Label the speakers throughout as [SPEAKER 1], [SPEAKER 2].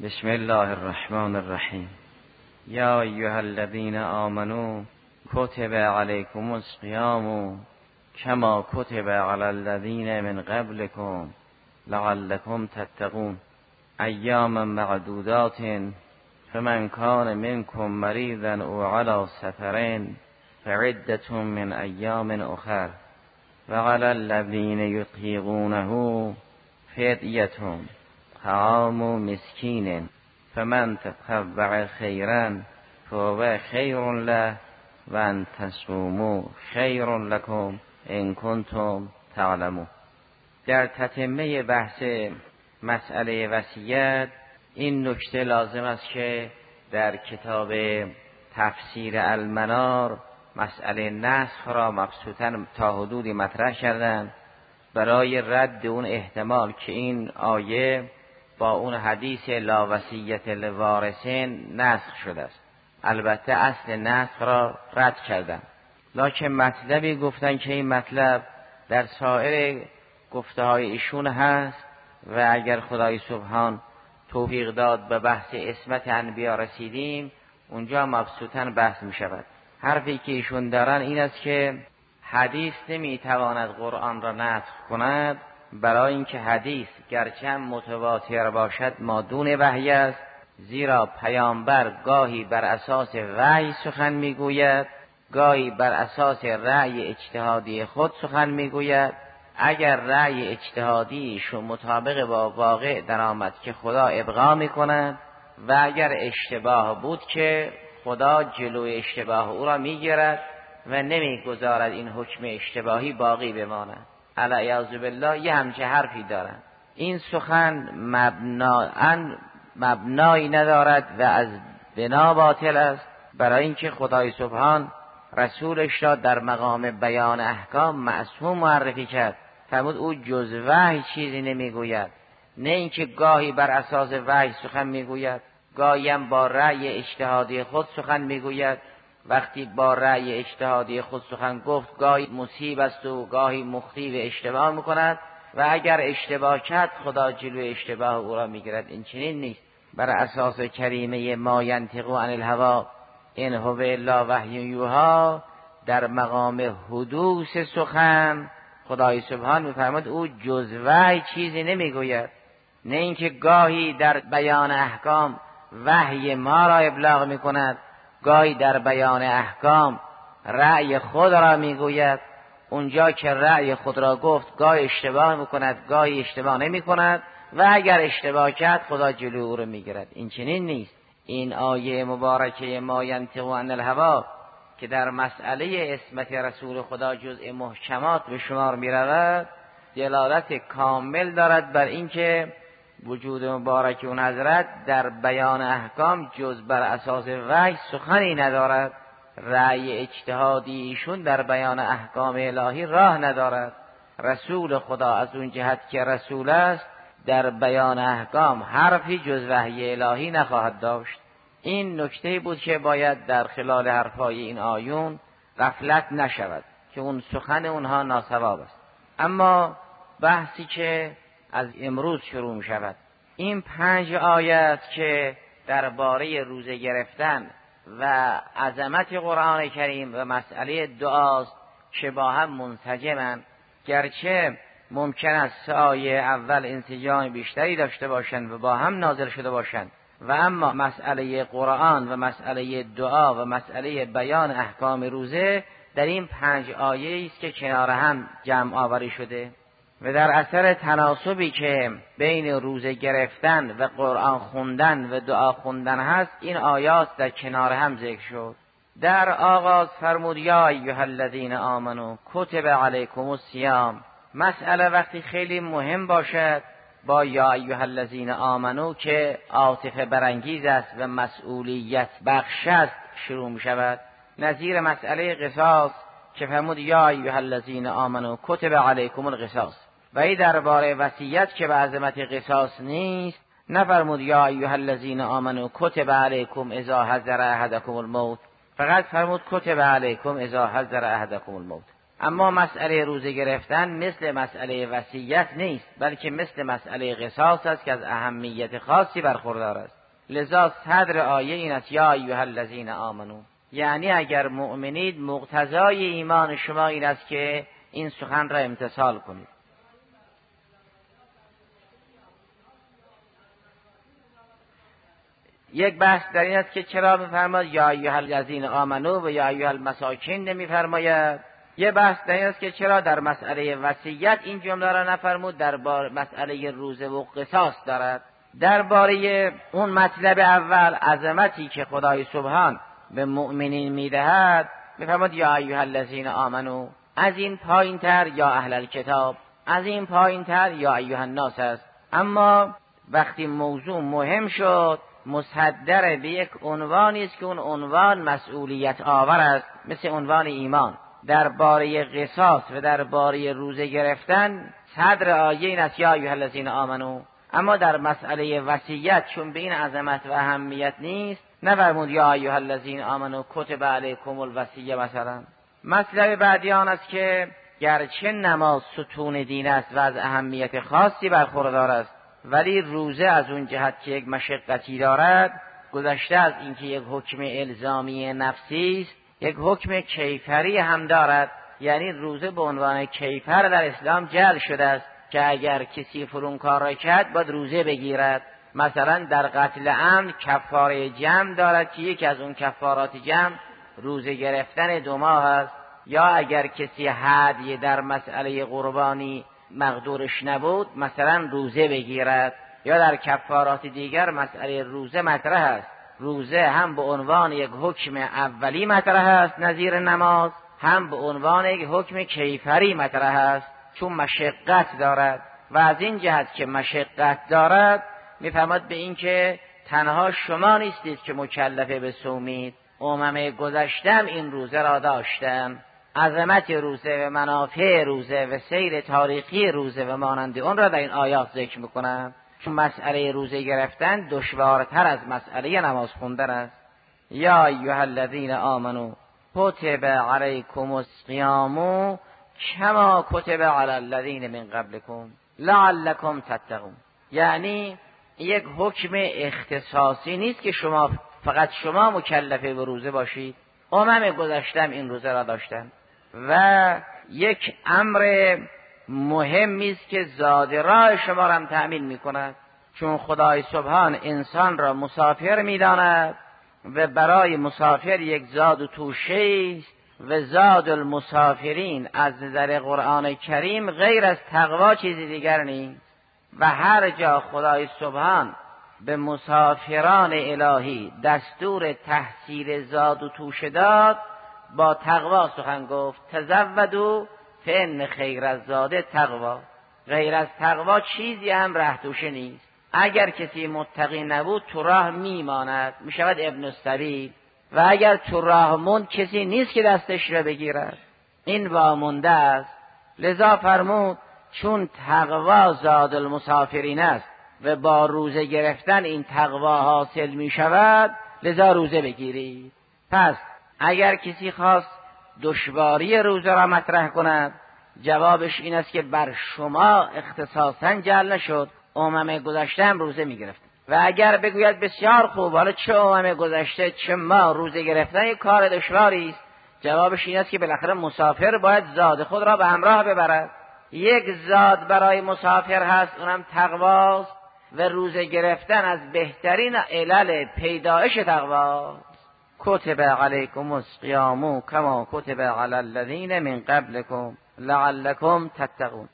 [SPEAKER 1] بسم الله الرحمن الرحیم. یا ایها الذین آمنوا کتب علیکم الصیام کما کتب علی الذین من قبلکم لعلکم تتقون ایاما معدودات فمن کان منکم مریضا او علی سفر فعدة من ایام اخر وعلی الذین یطیقونه فدیة طعام مسکین فمن تطوع خیرا فهو خیر له و ان تصوموا خیر لکم ان کنتم تعلمون. در تتمه بحث مسئله وصیت این نکته لازم است که در کتاب تفسیر المنار مسئله نسخ را مبسوطاً تا حدودی مطرح کردند برای رد اون احتمال که این آیه با اون حدیث لا وصیت لوارثین نسخ شده است. البته اصل نسخ را رد کردند، لکن مطلبی گفتن که این مطلب در سایر گفته های ایشون هست و اگر خدای سبحان توفیق داد به بحث عصمت انبیا رسیدیم اونجا مبسوطاً بحث می شود. حرفی که ایشون دارن این است که حدیث نمیتواند قرآن را نسخ کند، برای اینکه حدیث گرچه متواتر باشد مادون وحی است، زیرا پیامبر گاهی بر اساس وحی سخن میگوید، گاهی بر اساس رأی اجتهادی خود سخن میگوید. اگر رأی اجتهادیش مطابق با واقع درآمد که خدا ابقا میکند و اگر اشتباه بود که خدا جلوی اشتباه او را میگیرد و نمیگذارد این حکم اشتباهی باقی بماند. علیاذ بالله یه همچه حرفی دارن. این سخن مبنایی ندارد و از بنا باطل است، برای اینکه خدای سبحان رسولش را در مقام بیان احکام معصوم معرفی کرد. فرمود او جز وحی چیزی نمیگوید، نه اینکه گاهی بر اساس وحی سخن میگوید، گاهی هم با رأی اجتهادی خود سخن میگوید. وقتی با رأی اجتهادی خود سخن گفت گاهی مصیب است و گاهی مخطی و اشتباه میکند و اگر اشتباه کرد خدا جلوی اشتباه او را میگیرد. این چنین نیست. بر اساس کریمه ما ینطق عن الهوی ان هو الا وحی یوحی در مقام حدوث سخن خدای سبحان میفرماد او جز وحی چیزی نمیگوید، نه اینکه گاهی در بیان احکام وحی ما را ابلاغ میکند، گاهی در بیان احکام رأی خود را میگوید. اونجا که رأی خود را گفت گاهی اشتباه میکند گاهی اشتباه نمیکند و اگر اشتباه کرد خدا جلوی او را میگیرد. این چنین نیست. این آیه مبارکه ما ینطق عن الهوی که در مسئله عصمت رسول خدا جزء محکمات به شمار میرود دلالت کامل دارد بر اینکه وجود مبارک اون حضرت در بیان احکام جز بر اساس وحی سخنی ندارد. رأی اجتهادی ایشون در بیان احکام الهی راه ندارد. رسول خدا از اون جهت که رسول است در بیان احکام حرفی جز وحی الهی نخواهد داشت. این نکته بود که باید در خلال حرفای این آیون غفلت نشود که اون سخن اونها ناصواب است. اما بحثی که از امروز شروع می شود این 5 آیه است که درباره روزه گرفتن و عظمت قرآن کریم و مسئله دعاست که با هم منسجمند. گرچه ممکن است 3 آیه اول انسجام بیشتری داشته باشند و با هم نازل شده باشند و اما مسئله قرآن و مسئله دعا و مسئله بیان احکام روزه در این 5 آیه است که کنار هم جمع آوری شده و در اثر تناسبی که بین روزه گرفتن و قرآن خوندن و دعا خوندن هست این آیات در کنار هم ذکر شد. در آغاز فرمود یا ایها الذین آمنوا کتب علیکم الصیام. مسئله وقتی خیلی مهم باشد با یا ایها الذین آمنوا که عاطفه برانگیز است و مسئولیت بخش است شروع می شود. نظیر مسئله قصاص که فرمود یا ایها الذین آمنوا کتب علیکم القصاص. و این درباره وصیت که به عظمت قصاص نیست نفرمود یا ایها الذین آمنوا کتب علیکم اذا حضر احدکم الموت، فقط فرمود کتب علیکم اذا حضر احدکم الموت. اما مسئله روزه گرفتن مثل مسئله وصیت نیست، بلکه مثل مسئله قصاص است که از اهمیت خاصی برخوردار است. لذا صدر آیه این است یا ایها الذین آمنو، یعنی اگر مؤمنید مقتضای ایمان شما این است که این سخن را امتثال کنید. یک بحث در این است که چرا می‌فرماید یا ایها الذین آمنو و یا ایها المساکین نمی‌فرماید. یه بحث در این است که چرا در مسئله وصیت این جمله را نفرمود، در مسئله روزه و قصاص دارد. درباره اون مطلب اول، عظمتی که خدای سبحان به مؤمنین میدهد، میفرماید یا ایها الذین آمنو، از این پایین‌تر یا اهل الکتاب، از این پایین‌تر یا ایها الناس است. اما وقتی موضوع مهم شد، مصدر به یک عنوانی است که اون عنوان مسئولیت آور است، مثل عنوان ایمان. درباره قصاص و درباره روزه گرفتن صدر آیه این است یا ایها الذین آمنو. اما در مسئله وصیت چون به این عظمت و اهمیت نیست، نفرمود یا ایها الذین آمنو کتب علیکم الوصیه مثلا. مطلب بعدی آن است که گرچه نماز ستون دین است و از اهمیت خاصی برخوردار است، ولی روزه از اون جهت که یک مشقتی دارد، گذشته از اینکه یک حکم الزامی نفسی است، یک حکم کیفری هم دارد. یعنی روزه به عنوان کیفر در اسلام جعل شده است که اگر کسی فلان کار را کرد باید روزه بگیرد. مثلا در قتل عمد کفاره جمع دارد که یکی از اون کفارات جمع روزه گرفتن 2 ماه است. یا اگر کسی هدی در مسئله قربانی مقدورش نبود، مثلا روزه بگیرد. یا در کفارات دیگر مسئله روزه مطرح است. روزه هم به عنوان یک حکم اولی مطرح است نظیر نماز، هم به عنوان یک حکم کیفری مطرح است چون مشقت دارد. و از این جهت که مشقت دارد، میفهمد به این که تنها شما نیستید که مکلفه به صومید، امم گذشتم این روزه را داشتن. عظمت روزه و منافع روزه و سیر تاریخی روزه و مانند اون را در این آیات ذکر میکنم، چون مسئله روزه گرفتن دشوارتر از مسئله نماز خوندن است. یا ایها الذین آمنو کتب علیکم الصیام کما کتب علی الذین من قبلکم لعلکم تتقون. یعنی یک حکم اختصاصی نیست که فقط شما مکلفه به روزه باشید، امم گذشتم این روزه را داشتن. و یک امر مهمی است که زاد راه شما را هم تأمین می‌کند، چون خدای سبحان انسان را مسافر می‌داند و برای مسافر یک زاد و توشه است و زاد المسافرین از نظر قرآن کریم غیر از تقوا چیزی دیگر نیست. و هر جا خدای سبحان به مسافران الهی دستور تحصیل زاد و توشه داد، با تقوا سخن گفت. تزودوا فإن خیر الزاد تقوا. غیر از تقوا چیزی هم ره توشه نیست. اگر کسی متقی نبود تو راه میماند، میشود ابن السبیل. و اگر تو راه موند کسی نیست که دستش را بگیرد، این وامونده است. لذا فرمود چون تقوا زاد المسافرین است و با روزه گرفتن این تقوا حاصل می شود، لذا روزه بگیرید. پس اگر کسی خواست دشواری روزه را مطرح کند، جوابش این است که بر شما اختصاصا جعل نشد، امم گذشته هم روزه می گرفت. و اگر بگوید بسیار خوب، حالا چه امم گذشته چه ما، روزه گرفتن یک کار دشواری است، جوابش این است که بالاخره مسافر باید زاد خود را به همراه ببرد. یک زاد برای مسافر هست، اونم تقواست و روزه گرفتن از بهترین علل پیدایش تقواست. کتب علیکم الصیام کما کتب علی الذین من قبلکم لعلکم تتقون.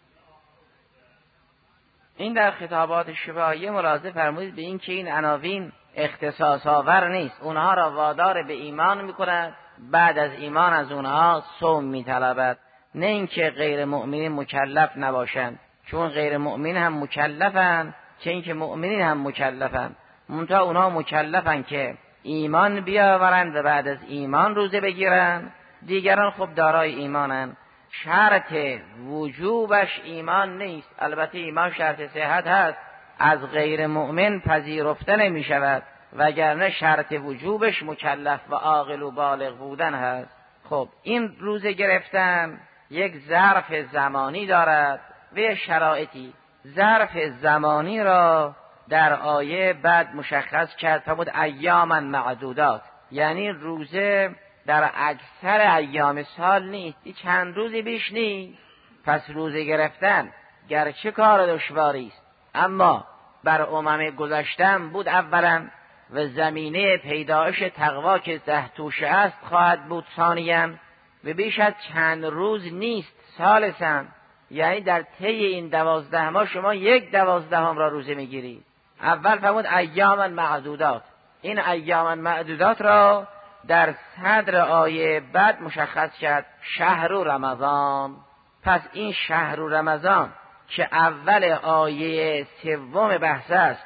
[SPEAKER 1] این در خطابات شفاهی ملاحظه فرمودید به این که این عناوین اختصاص آور نیست، اونها را وادار به ایمان میکند، بعد از ایمان از اونها صوم میطلبد، نه اینکه غیر مؤمنین مکلف نباشند، چون غیر مؤمنین هم مکلفند، چه اینکه مؤمنین هم مکلفند، منتها اونها مکلفند که ایمان بیاورند و بعد از ایمان روزه بگیرند. دیگران خب دارای ایمانند، شرط وجوبش ایمان نیست. البته ایمان شرط صحت هست، از غیر مؤمن پذیرفته نمی شود، وگرنه شرط وجوبش مکلف و عاقل و بالغ بودن هست. خب این روزه گرفتن یک ظرف زمانی دارد و شرایطی. ظرف زمانی را در آیه بعد مشخص کرد، فرمود ایاما معدودات، یعنی روزه در اکثر ایام سال نیست، چند روزی بیش نیست. پس روزه گرفتن گرچه کار دشواری است، اما بر امم گذشتن بود اولا و زمینه پیدایش تقوا که ده توشه است خواهد بود ثانیاً و بیش از چند روز نیست ثالثاً، یعنی در طی این 12 ماه شما 1/12 را روزه میگیرید. اول فرمود ایاما معدودات، این ایاما معدودات را در صدر آیه بعد مشخص کرد شهر رمضان. پس این شهر رمضان که اول آیه 3 بحث است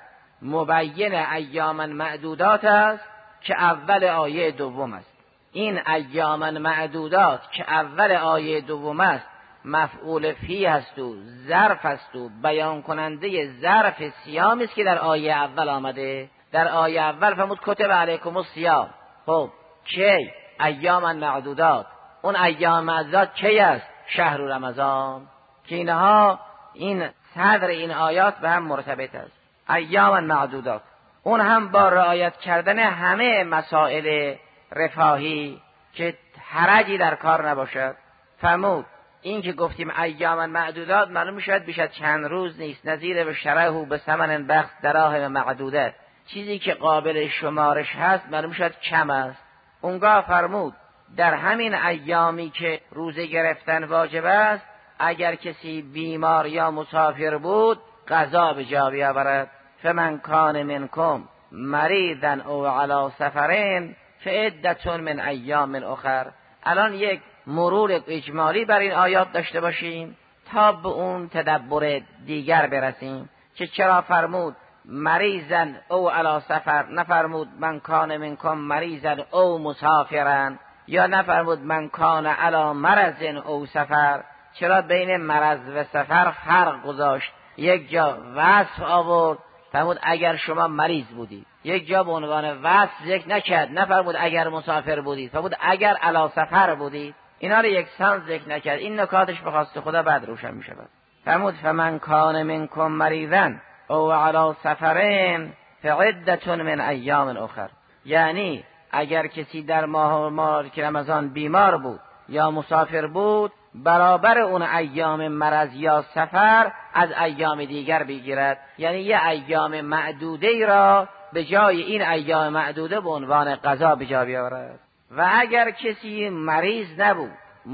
[SPEAKER 1] مبین ایاما معدودات است که اول آیه 2 است. این ایاما معدودات که اول آیه 2 است مفعول فی است و ظرف است و بیان کننده ظرف صیام است که در آیه اول آمده. در آیه اول فرمود کتب علیکم الصیام. خب کی؟ ایاما معدودات. اون ایام معدودات کی است؟ شهر رمضان، که اینها این صدر این آیات به هم مرتبط است. ایاما معدودات اون هم با رعایت کردن همه مسائل رفاهی که حرجی در کار نباشد. فرمود این که گفتیم ایاما معدودات معلوم شد بیش از چند روز نیست، نظیر به شرعه به ثمن بخس دراهم معدوده، چیزی که قابل شمارش هست معلوم شد کم است. اونگاه فرمود در همین ایامی که روزه گرفتن واجب است اگر کسی بیمار یا مسافر بود قضا به جا بیاورد. فمن کان منکم مریضا او علی سفرین فعدة من ایام اخر. الان یک مرور اجمالی بر این آیات داشته باشیم تا به اون تدبر دیگر برسیم که چرا فرمود مریضا او علی سفر، نفرمود من کان منکم مریضا او مسافرا، یا نفرمود من کان علی مرض او سفر. چرا بین مرض و سفر فرق گذاشت؟ یک جا وصف آورد فرمود اگر شما مریض بودید، یک جا به عنوان وصف ذکر نکرد، نفرمود اگر مسافر بودید، فرمود اگر علی سفر بودید. اینا رو یکسان ذکر نکرد. این نکاتش به خواست خدا بعد روشن می شود. فرمود فمن کان منکم مریضا او علی سفرین فعدة من ایام اخر، یعنی اگر کسی در ماه که رمضان بیمار بود یا مسافر بود برابر اون ایام مرض یا سفر از ایام دیگر بگیرد، یعنی یه ایام معدوده ای را به جای این ایام معدوده به عنوان قضا به جا بیاورد. و اگر کسی مریض نبود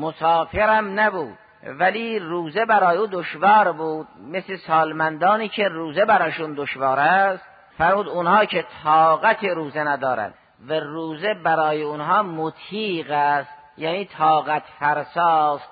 [SPEAKER 1] مسافرم نبود ولی روزه برای او دشوار بود، مثل سالمندانی که روزه براشون دشوار است، فرمود اونها که طاقت روزه ندارند و روزه برای اونها مطیق است، یعنی طاقت فرساست.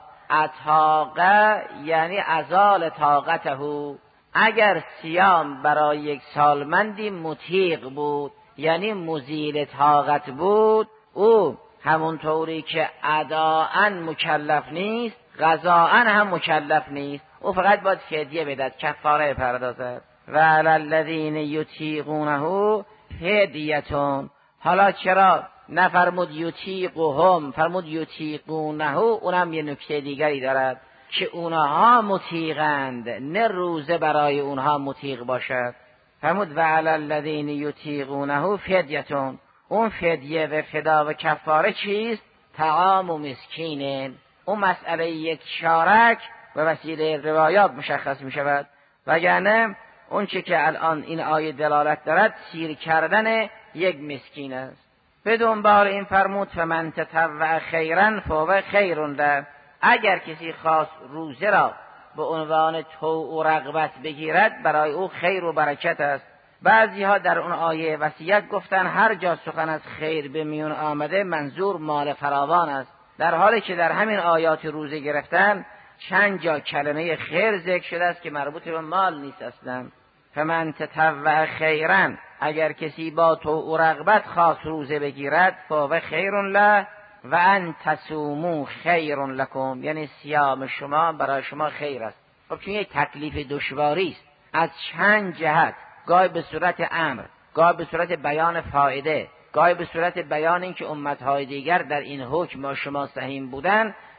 [SPEAKER 1] اطاقه یعنی ازال طاقته. اگر صیام برای یک سالمندی مطیق بود یعنی مزیل طاقت بود، او همونطوری که اداءً مکلف نیست قضاءً هم مکلف نیست، او فقط باید فدیه بدهد، کفاره پردازد. و علی الذین یطیقونه فدیه. حالا چرا نفرمود یطیقهم، فرمود یطیقونه؟ اونم یه نکته دیگری دارد که اونها مطیقند، نه روزه برای اونها مطیق باشد. فرمود و علی الذین یطیقونه فدیه. اون فدیه و فدا و کفاره چیست؟ طعام و مسکین. اون مسئله یک شارک و وسیله روایات مشخص می شود، وگرنه اون چه که الان این آیه دلالت دارد سیر کردن یک مسکین است. به دنبال این فرمود فمن تطوع خیرا فهو خیر له. اگر کسی خواست روزه را به عنوان طوع و رغبت بگیرد برای او خیر و برکت است. بعضی ها در اون آیه وصیت گفتن هر جا سخن از خیر به میون آمده منظور مال فراوان است، در حالی که در همین آیات روزه گرفتن چند جا کلمه خیر ذکر شده است که مربوط به مال نیست اصلا. فمن تطوع خیرا، اگر کسی با طوع و رغبت خواست روزه بگیرد فهو خیر له و ان تصوموا خیر لکم، یعنی صیام شما برای شما خیر است. خب چون یک تکلیف دشواری است از چند جهت، گاهی به صورت امر، گاهی به صورت بیان فایده، گاهی به صورت بیان این که امتهای دیگر در این حکم با شما سهیم بودن،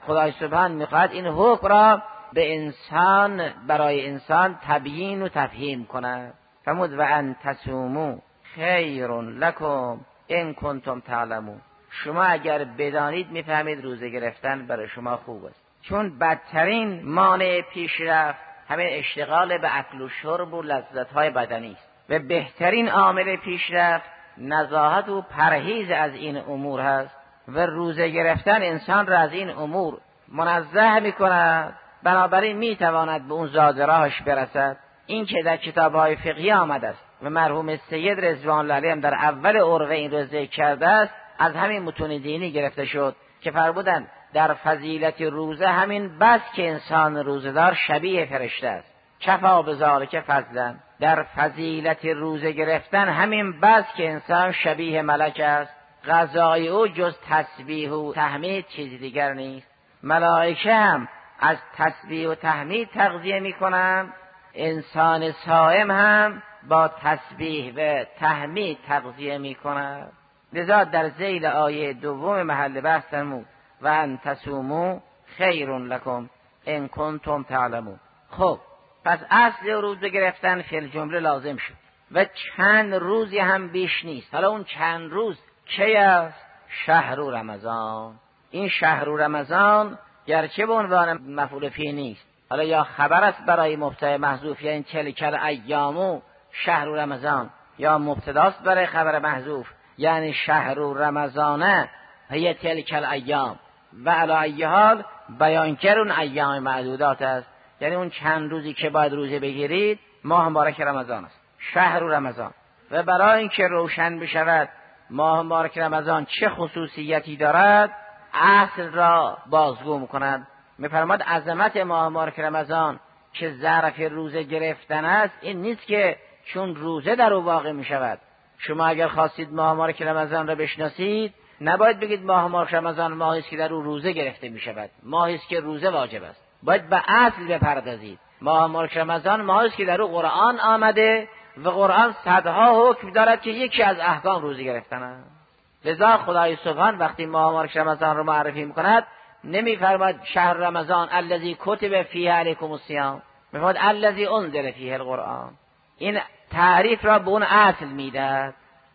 [SPEAKER 1] خدای سبحان میخواد این حکم را به انسان، برای انسان تبیین و تفهیم کند. فرمود و ان تصوموا خیر لکم ان کنتم تعلمون. شما اگر بدانید میفهمید روزه گرفتن برای شما خوب است، چون بدترین مانع پیشرفت همین اشتغال به اکل و شرب و لذت‌های بدنی است و بهترین عامل پیشرفت نزاهت و پرهیز از این امور هست و روزه گرفتن انسان را از این امور منزه می‌کند، بنابراین میتواند به اون زاد راهش برسد. این که در کتاب‌های فقهی آمده است و مرحوم سید رضوان الله علیه هم در اول عروه این را ذکر کرده است، از همین متون دینی گرفته شد که فرمودند در فضیلت روزه همین بس که انسان روزه‌دار شبیه فرشته است، کفا بذالک فضلا. در فضیلت روزه گرفتن همین بس که انسان شبیه ملک است، غذای او جز تسبیح و تحمید چیزی دیگر نیست. ملائکه هم از تسبیح و تحمید تغذیه می‌کنند، انسان صائم هم با تسبیح و تحمید تغذیه می‌کند. لذا در ذیل آیه دوم محل بحث فرمود و ان تصوموا خیر لکم ان کنتم تعلمون. خب پس اصل روزه گرفتن فی الجمله لازم شد و چند روزی هم بیش نیست. حالا اون چند روز کی است؟ شهر رمضان. این شهر رمضان گرچه به عنوان مفعول فیه نیست، حالا یا خبر است برای مبتدا محذوف، یعنی تلک الایام شهر رمضان، یا مبتداست برای خبر محذوف یعنی شهر رمضان هی تلک الایام، و علی ای حال بیانگر اون ایام معدودات است، یعنی اون چند روزی که باید روزه بگیرید ماه مبارک رمضان است، شهر رمضان. و برای اینکه روشن بشود ماه مبارک رمضان چه خصوصیتی دارد، اصل را بازگو می‌کند. می‌فرماد عظمت ماه مبارک رمضان که ظرف روزه گرفتن است این نیست که چون روزه در او واقع می‌شود. شما اگر خواستید ماه مبارک رمضان را بشناسید نباید بگید ماه مبارک رمضان ماهی است که در او روزه گرفته می‌شود، ماهی است که روزه واجب است. باید به اصل بپردازید. ماه مبارک رمضان ماهی است که در او قرآن آمده و قرآن صدها حکم دارد که یکی از احکام روزه گرفتن است. لذا خدای سبحان وقتی ماه مبارک رمضان رو معرفی می‌کند نمی‌فرماید شهر رمضان الذی کتب فیه علیکم الصیام، می‌فرماید الذی انزل فیه القرآن. این تعریف را به اون اصل میدهد.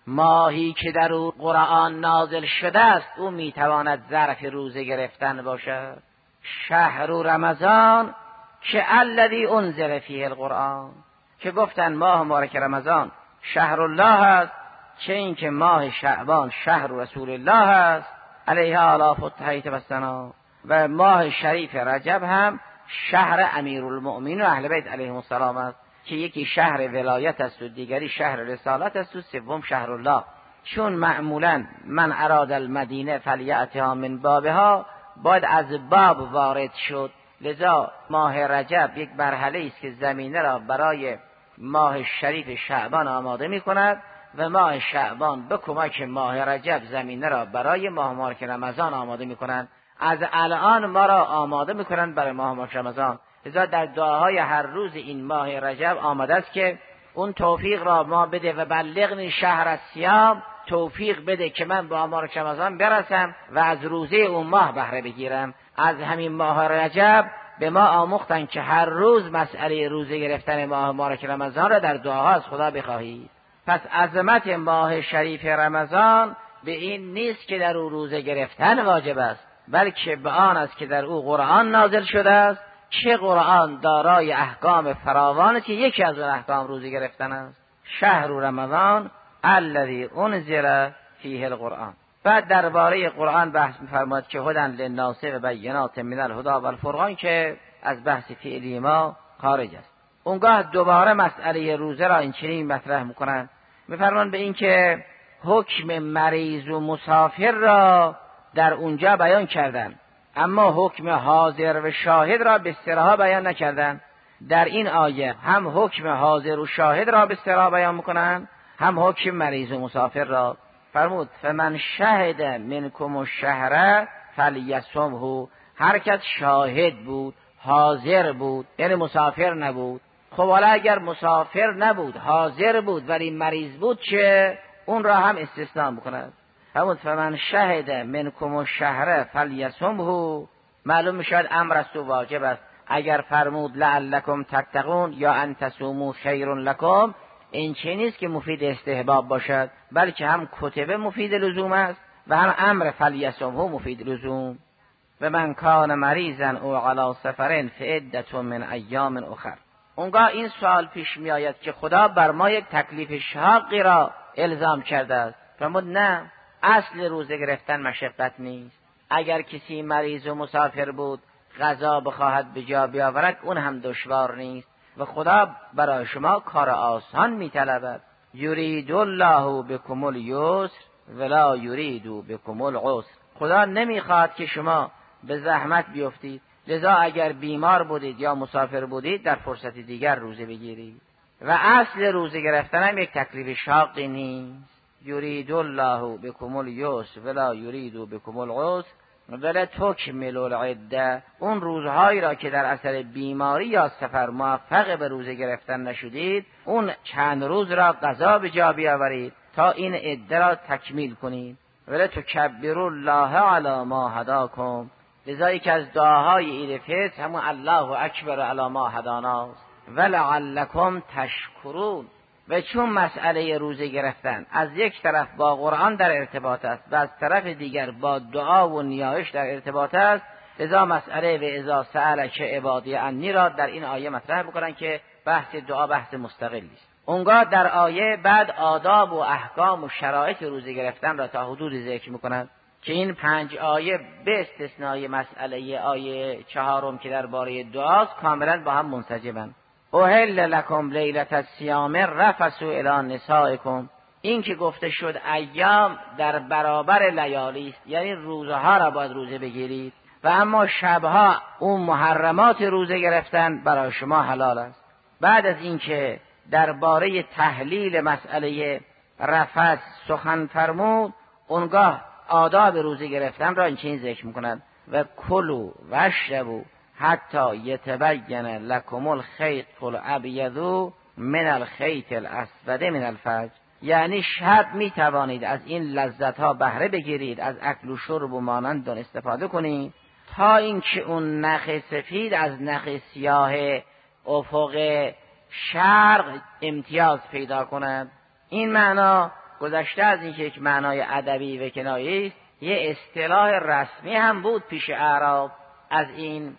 [SPEAKER 1] ماهی که در او قرآن نازل شده است او میتواند ظرف روزه گرفتن باشد. شهر رمضان که الذی انزل فیه القرآن، که گفتن ماه مبارک رمضان شهر الله است، چه این که ماه شعبان شهر رسول الله است علیه آلاف التحیط و ثنا، و ماه شریف رجب هم شهر امیرالمؤمنین و اهل بیت علیهم السلام است که یکی شهر ولایت است و دیگری شهر رسالت است و سوم شهر الله. چون معمولا من اراد المدینه فلیأتها من بابها، باید از باب وارد شد. لذا ماه رجب یک مرحله است که زمینه را برای ماه شریف شعبان آماده می کند و ماه شعبان به کمک ماه رجب زمینه را برای ماه مبارک رمضان آماده می کنند. از الان ما را آماده می کنند برای ماه مبارک رمضان. لذا در دعاهای هر روز این ماه رجب آمده است که اون توفیق را ما بده و بلغنی شهر الصیام، توفیق بده که من با مبارک رمضان برسم و از روزه اون ماه بهره بگیرم. از همین ماه رجب به ما آموختن که هر روز مسئله روزه گرفتن ماه مبارک رمضان را در دعاها از خدا بخواهید. پس عظمت ماه شریف رمضان به این نیست که در او روزه گرفتن واجب است، بلکه به آن است که در او قرآن نازل شده است، چه قرآن دارای احکام فراوان که یکی از اون احکام روزه گرفتن است. شهر رمضان الذی انزل فیه القرآن. بعد درباره قرآن بحث می‌فرماید که هدی للناس و بینات من الهدی و الفرقان که از بحث فعلی ما خارج است. اونگاه دوباره مسئله روزه را این چنین مطرح می‌کنند، می‌فرمایند به این که حکم مریض و مسافر را در اونجا بیان کردند، اما حکم حاضر و شاهد را به اصطلاح بیان نکردند. در این آیه هم حکم حاضر و شاهد را به اصطلاح بیان می‌کنند، هم حکم مریض و مسافر را. فرمود فمن شهد منکم الشهر فلیصمه. هر کس شاهد بود، حاضر بود، یعنی مسافر نبود. خب حالا اگر مسافر نبود، حاضر بود ولی مریض بود چه؟ اون را هم استثناء می‌کند. فرمود فمن شهد منکم الشهر فلیصمه معلوم میشد امر است و واجب است. اگر فرمود لعلکم تتقون یا ان تصوموا خیر لکم، این چه نیست که مفید استحباب باشد، بلکه هم کتبه مفید لزوم است و هم امر فلیصمه مفید لزوم. و من کان مریضا او علی سفر فعدة من ایام اخر. اونگاه این سوال پیش می آید که خدا بر ما یک تکلیف شاقی را الزام کرده است. فرمود نه، اصل روزه گرفتن مشقت نیست. اگر کسی مریض و مسافر بود غذا بخواهد به جا بیاورد، اون هم دشوار نیست و خدا برای شما کار آسان می طلبد. یرید الله بکم الیسر ولا یرید بکم العسر. خدا نمیخواد که شما به زحمت بیفتید، لذا اگر بیمار بودید یا مسافر بودید در فرصت دیگر روزه بگیرید. و اصل روزه گرفتن هم یک تکلیف شاقی نیست. یرید الله بکم الیسر ولا یرید بکم العسر ولتکملوا العده. اون روزهایی را که در اثر بیماری یا سفر موفق به روزه گرفتن نشدید، اون چند روز را قضا به جا بیاورید تا این عده را تکمیل کنید. ولتکبروا الله علی ما هداکم. لذا که از دعاهای عید فطر همون الله اکبر علی ما هداناست. ولعلکم تشکرون. و چون مسئله روزه گرفتن از یک طرف با قرآن در ارتباط است و از طرف دیگر با دعا و نیایش در ارتباط است، لذا مسئله و اذا سألک عبادی عنی را در این آیه مطرح بکنن که بحث دعا بحث مستقلی است. اونگاه در آیه بعد آداب و احکام و شرایط روزه گرفتن را تا حدودی ذکر میکنند که این 5 آیه به استثنای مسئله آیه 4 که درباره دعاست کاملا با هم منسجمند. احل لکم لیلة الصیام رفثوا الی نسائکم. این که گفته شد ایام در برابر لیالی است، یعنی روزها را باید روزه بگیرید و اما شبها اون محرمات روزه گرفتن برای شما حلال است. بعد از اینکه درباره تحلیل مسئله رفث سخن فرمود، اونگاه آداب روزه گرفتن را این چنین ذکر می‌کند و کلوا واشربوا حتی یتبین لکم الخیط الابیض من الخیط الاسود من الفجر. یعنی شب می توانید از این لذت ها بهره بگیرید، از اکل و شرب و مانند استفاده کنید تا اینکه اون نخ سفید از نخ سیاه افق شرق امتیاز پیدا کند. این معنا گذشته از اینکه یک معنای ادبی و کنایه‌ای است، یه اصطلاح رسمی هم بود پیش اعراب. از این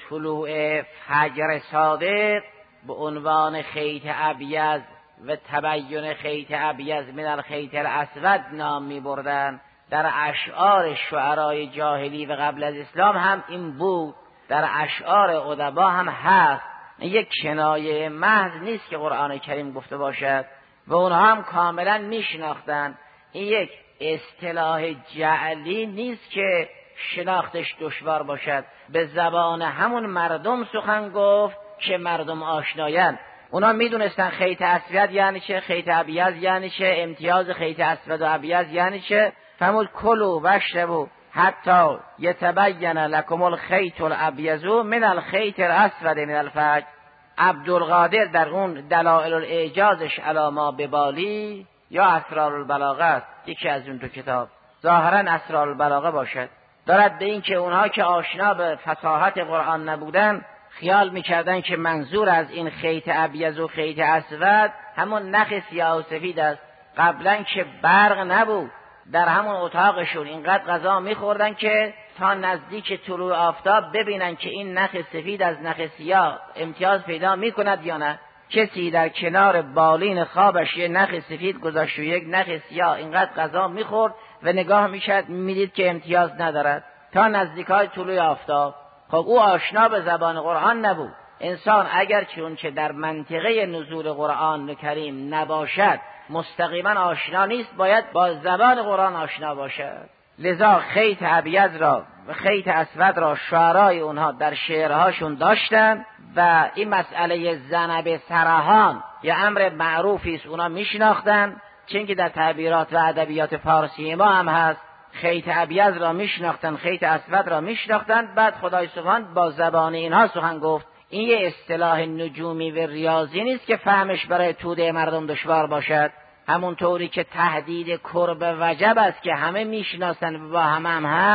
[SPEAKER 1] طلوع فجر صادق به عنوان خیط ابیض و تبین خیط ابیض من الخیط الاسود نام می بردن. در اشعار شعرای جاهلی و قبل از اسلام هم این بود، در اشعار ادبا هم هست. یک کنایه محض نیست که قرآن کریم گفته باشد و اونها هم کاملا می شناختن. این یک اصطلاح جعلی نیست که شناختش دشوار باشد، به زبان همون مردم سخن گفت که مردم آشنایند. اونا میدونستن خیط اسود یعنی چه، خیط ابیض یعنی چه، امتیاز خیط اسود و ابیض یعنی چه. فرمود کلوا واشربوا حتی یتبین لکم الخیط الابیض من الخیط الاسود من الفجر. عبدالقادر در اون دلائل الاعجازش علی ما ببالی یا اسرار البلاغه است، یکی از اون 2 کتاب، ظاهرا اسرار البلاغه باشد، دارد به این که اونها که آشنا به فصاحت قرآن نبودن خیال میکردن که منظور از این خیط ابیض و خیط اسود همون نخ سیاه و سفید است. قبلا که برق نبود، در همون اتاقشون اینقدر غذا میخوردن که تا نزدیک طلوع آفتاب ببینن که این نخ سفید از نخ سیاه امتیاز پیدا میکند یا نه. کسی در کنار بالین خوابش یه نخ سفید گذاشت و یک نخ سیاه اینقدر غذا میخورد و نگاه میشد میدید که امتیاز ندارد تا نزدیکای طلوع آفتاب. خب او آشنا به زبان قرآن نبود. انسان اگر چون که در منطقه نزول قرآن کریم نباشد مستقیما آشنا نیست، باید با زبان قرآن آشنا باشد. لذا خیط ابیض را و خیط اسود را شعرای اونها در شعرهاشون داشتن و این مسئله زنب سرحان یا امر معروفی است، اونا میشناختن، چون که در تعبیرات و ادبیات فارسی ما هم هست. خیط ابیض را میشناختن، خیط اسود را میشناختن. بعد خدای سبحان با زبان اینها سخن گفت. این یه اصطلاح نجومی و ریاضی نیست که فهمش برای توده مردم دشوار باشد. همون طوری که تهدید کرب وجب است که همه میشناسن و با همه هم هست،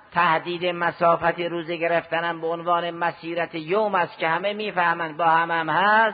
[SPEAKER 1] تهدید مسافت روزه گرفتنم به عنوان مسیرت یوم است که همه میفهمند با هم هست.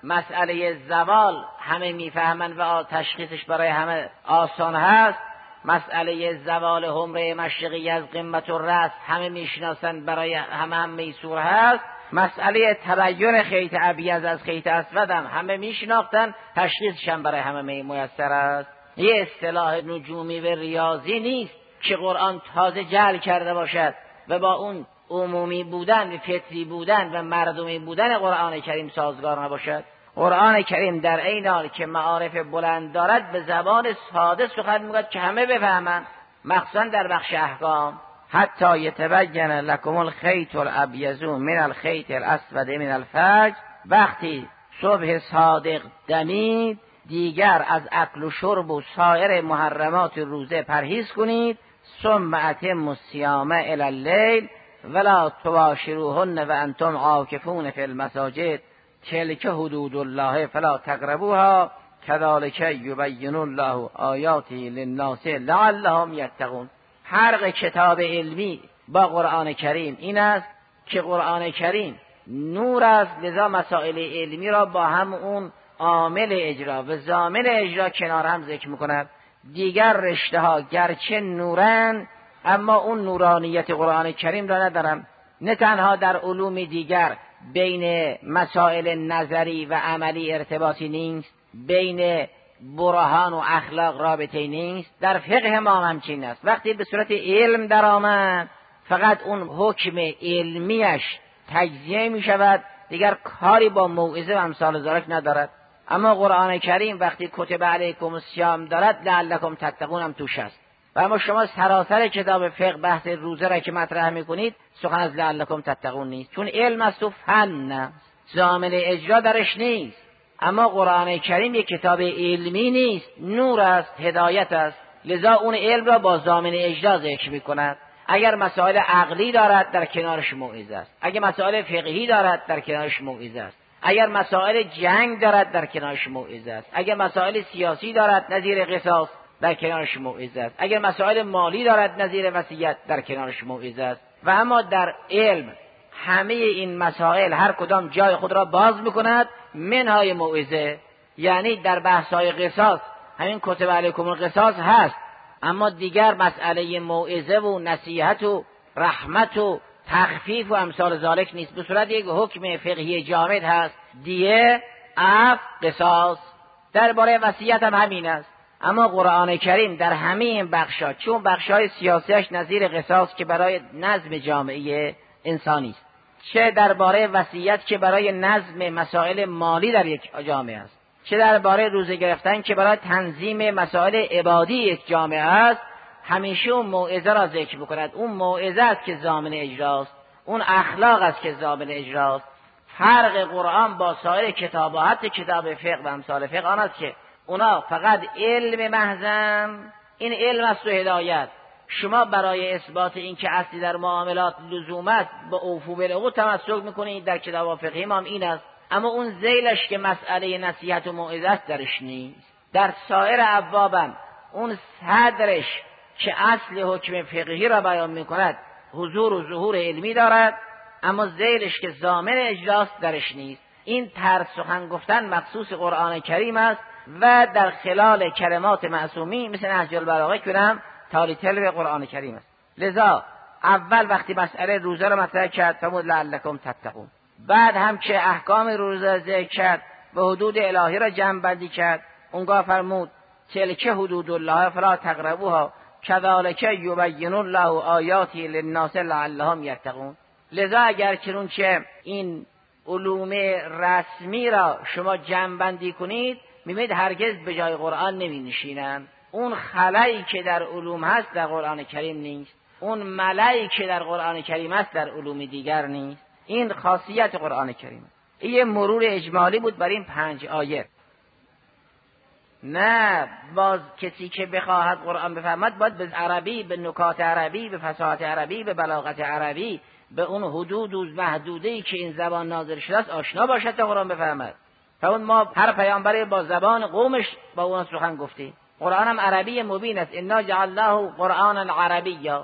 [SPEAKER 1] مسئله زوال همه میفهمند و تشخیصش برای همه آسان هست. مسئله زوال حمره مشرقی از قمت الرأس همه میشناسند، برای همه میسور هست. مسئله تبین خیط ابیض از خیط اسود همه میشناختن، تشخیصش هم برای همه میسر است. یه اصطلاح نجومی و ریاضی نیست که قرآن تازه جعل کرده باشد و با اون عمومی بودن و فطری بودن و مردمی بودن قرآن کریم سازگار نباشد. قرآن کریم در عین حال که معارف بلند دارد به زبان ساده سخن میگوید که همه بفهمند، مخصوصا در بخش احکام. حتی یتبین لکم الخیط الابیض من الخیط الاسود من الفجر، وقتی صبح صادق دمید دیگر از اکل و شرب و سایر محرمات روزه پرهیز کنید. ثم اتموا الصیام الی اللیل ولا تباشروهن وانتم عاکفون فی المساجد تلک حدود الله فلا تقربوها کذلک یبین الله آیاته للناس لعلهم یتقون. فرق کتاب علمی با قرآن کریم این است که قرآن کریم نور است، لذا مسائل علمی را با هم اون عامل اجرا و ضامن اجرا کنار هم ذکر میکند. دیگر رشته ها گرچه نورن اما اون نورانیت قرآن کریم را ندارن. نه تنها در علوم دیگر بین مسائل نظری و عملی ارتباطی نیست، بین برهان و اخلاق رابطه نیست، در فقه ما همچین است. وقتی به صورت علم در آمد فقط اون حکم علمیش تجزیه می شود، دیگر کاری با موعظه و امثال ذالک ندارد. اما قرآن کریم وقتی کتب علیکم الصیام دارد لعلکم تتقون هم توش است. و اما شما سراسر کتاب فقه بحث روزه را که مطرح میکنید سخن از لعلکم تتقون نیست، چون علم است و فن است، ضامن اجرا درش نیست. اما قرآن کریم یک کتاب علمی نیست، نور است، هدایت است، لذا اون علم را با ضامن اجرا ذکر میکند. اگر مسائل عقلی دارد در کنارش موعظه است، اگر مسائل فقهی دارد در کنارش موعظه است، اگر مسائل جنگ دارد در کنارش موعظه است، اگر مسائل سیاسی دارد نظیر قصاص در کنارش موعظه است، اگر مسائل مالی دارد نظیر وصیت در کنارش موعظه است. و اما در علم همه این مسائل هر کدام جای خود را باز میکند، منهای موعظه. یعنی در بحث‌های قصاص همین کتب علیکم القصاص هست، اما دیگر مسئله موعظه و نصیحت و رحمت و تخفیف و امثال ذالک نیست، به صورت یک حکم فقهی جامد هست، دیه، عفو، قصاص. درباره وصیت هم همین است. اما قرآن کریم در همه این بخشا، چون بخشای سیاسیش نظیر قصاص که برای نظم جامعه انسانی است، چه درباره وصیت که برای نظم مسائل مالی در یک جامعه است، چه درباره روزه گرفتن که برای تنظیم مسائل عبادی یک جامعه است، همیشه اون موعظه را ذکر بکند. اون موعظه است که ضامن اجراست، اون اخلاق است که ضامن اجراست. فرق قرآن با سایر کتابات کتاب فقه و امثال فقه آن است که اونا فقط علم محضن، این علم است و هدایت. شما برای اثبات این که اصلی در معاملات لزوم است با اوفو بالعقود تمسک میکنید، در کتاب فقهی هم این است، اما اون ذیلش که مسئله نصیحت و موعظه است درش نیست. در سایر ابوابم اون صدرش که اصل حکم فقهی را بیان میکند حضور و ظهور علمی دارد، اما ذیلش که ضامن اجراست درش نیست. این طرز سخن گفتن مخصوص قرآن کریم است و در خلال کلمات معصومی مثل نهج البلاغه کنم تالی تل قرآن کریم است. لذا اول وقتی مسئله روزه را مطرح کرد فرمود لعلکم تتقون، بعد هم که احکام روزه ذکر کرد و حدود الهی را جمع بندی کرد، اونگاه فرمود تلک حدود الله فلا تقربوها کذلک یبین الله آیاته للناس لعلهم یتقون. لذا اگر چنانچه این علوم رسمی را شما جمع بندی کنید میبینید هرگز به جای قرآن نمی نشینند. اون خلایی که در علوم هست در قرآن کریم نیست، اون ملایی که در قرآن کریم هست در علوم دیگر نیست. این خاصیت قرآن کریم است. این یه مرور اجمالی بود بر این 5 آیه. نه باز کسی که بخواهد قرآن بفهمد باید به عربی، به نکات عربی، به فصاحت عربی، به بلاغت عربی، به اون حدود و محدوده‌ای که این زبان نازل شده است آشنا باشد تا قرآن بفهمد. اون ما هر پیامبری با زبان قومش با اون سخن گفتیم. قرآن هم عربی مبین است، انا جعلناه قرآنا عربیا.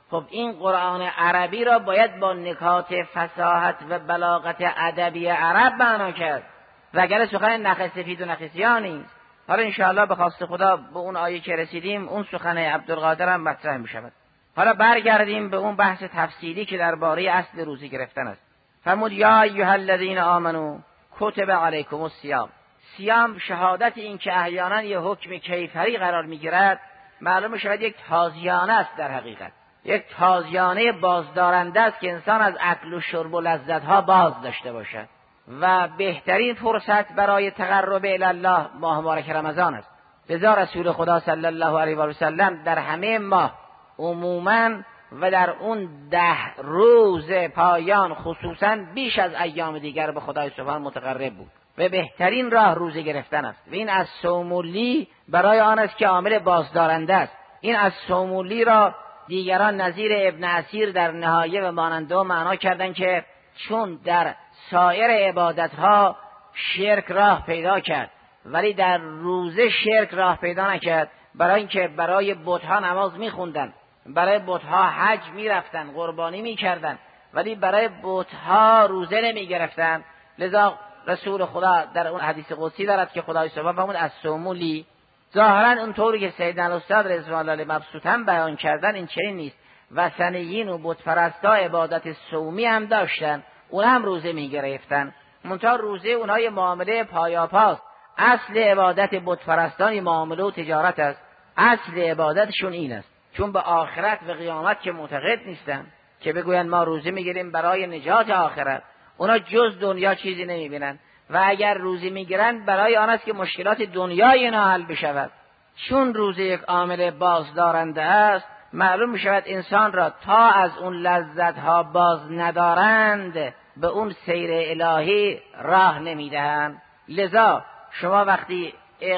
[SPEAKER 1] خب این قرآن عربی را باید با نکات فصاحت و بلاغت ادبی عرب معنا کرد، وگرنه سخن نخ سفید و نخ سیاه نیست. حالا انشاءالله به خواست خدا به اون آیه که رسیدیم اون سخن عبدالقادر هم مطرح می شود. حالا برگردیم به اون بحث تفصیلی که درباره اصل روزی گرفتن است. فرمود یا ایها الذین آمنو کتب علیکم الصیام. صیام شهادت این که احیانا یه حکم کیفری قرار میگیرد معلوم شود یک تازیانه است، در حقیقت یک تازیانه بازدارنده است که انسان از اکل و شرب و لذتها باز داشته باشد و بهترین فرصت برای تقرب الی الله ماه مبارک رمضان است. لذا رسول خدا صلی الله علیه و سلم در همه ماه عموماً و در اون 10 روز پایان خصوصاً بیش از ایام دیگر به خدای سبحان متقرب بود و بهترین راه روزه گرفتن است. و این از صومولی برای آن است که عامل بازدارنده است. این از صومولی را دیگران نظیر ابن اسیر در نهایه و ماننده معنا کردند که چون در سایر عبادتها شرک راه پیدا کرد ولی در روزه شرک راه پیدا نکرد، برای اینکه برای بت‌ها نماز می‌خوندن، برای بت‌ها حج می‌رفتن، قربانی می‌کردن، ولی برای بت‌ها روزه نمی‌گرفتن. لذا رسول خدا در اون حدیث قدسی دارد که خدای سبحانه فرمود از صومولی. ظاهرا اونطوری که سیدنا الاستاد رضوان الله مبسوطاً بیان کردن این چنین نیست. وثنیین و بت‌پرستا عبادت صومی هم داشتن، اون هم روزه می‌گرفتن، منتها روزه اونها یه معامله پایاپاست. اصل عبادت بت‌پرستان معامله و تجارت است. اصل عبادتشون این است، چون به آخرت و قیامت که معتقد نیستن که بگوین ما روزه میگیریم برای نجات آخرت. اونا جز دنیا چیزی نمیبینن و اگر روزه میگیرن برای آن است که مشکلات دنیای اینا حل بشود. چون روزه یک عامل بازدارنده است، معلوم میشود انسان را تا از اون لذتها باز ندارند به اون سیر الهی راه نمیدهند. لذا شما وقتی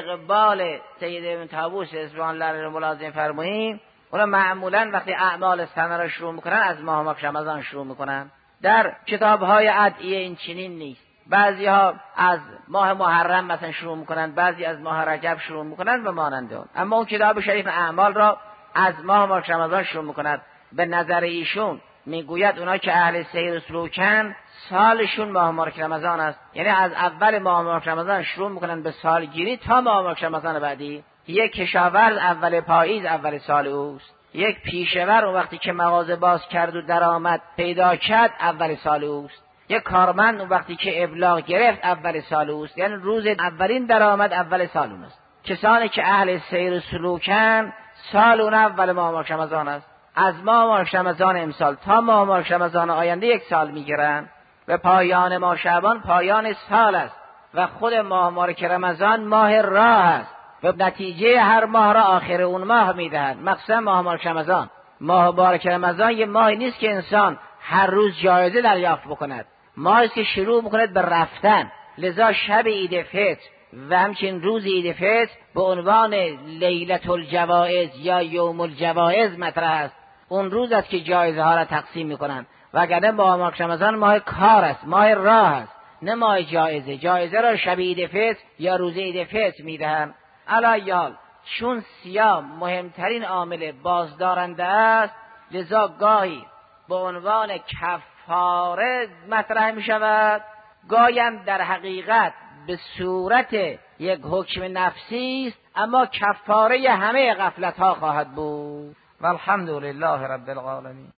[SPEAKER 1] اقبال سید ابن طاووس رضوان الله علیه ملازم فرماییم، اونا معمولا وقتی اعمال سنه را شروع میکنن از ماه مبارک رمضان شروع میکنن. در کتاب‌های ادعیه این چنین نیست. بعضی‌ها از ماه محرم مثلا شروع میکنن، بعضی از ماه رجب شروع میکنن و مانند اون. اما اون کتاب شریف اعمال را از ماه مبارک رمضان شروع میکند. به نظر ایشون میگوید اونا که اهل سیر و سلوکن سالشون ماه مبارک رمضان است، یعنی از اول ماه مبارک رمضان شروع میکنن به سالگیری تا ماه مبارک رمضان بعدی. یک کشاورز اول پاییز اول سال اوست، یک پیشور اون وقتی که مغازه باز کرد و درآمد پیدا کرد اول سال اوست، یک کارمند اون وقتی که ابلاغ گرفت اول سال اوست، یعنی روز اولین درآمد اول سال اون است. کسانی که اهل سیر و سلوکن سال اون اول ماه مبارک رمضان است. از ماه مبارک رمضان امسال تا ماه مبارک رمضان آینده یک سال میگیرن و پایان ماه شعبان پایان سال است و خود ماه مبارک رمضان ماه راه است و نتیجه هر ماه را آخر اون ماه میدهند. مقصد ماه مبارک رمضان، ماه مبارک رمضان یه ماهی نیست که انسان هر روز جایزه دریافت بکند، ماهی است که شروع میکند به رفتن. لذا شب عید فطر و همچنین روز عید فطر به عنوان لیلة الجوائز یا یوم الجوائز مطرح است. اون روز است که جایزه ها را تقسیم میکنند، وگرنه ماه مبارک رمضان ماه کار است، ماه راه است، نه ماه جایزه. جایزه را شب عید فطر یا روز عید فطر میدهند. علایال چون صیام مهمترین عامل بازدارنده است، لذا گاهی به عنوان کفاره مطرح می شود، گاهی هم در حقیقت به صورت یک حکم نفسی است، اما کفاره همه غفلت ها خواهد بود. والحمد لله رب العالمین.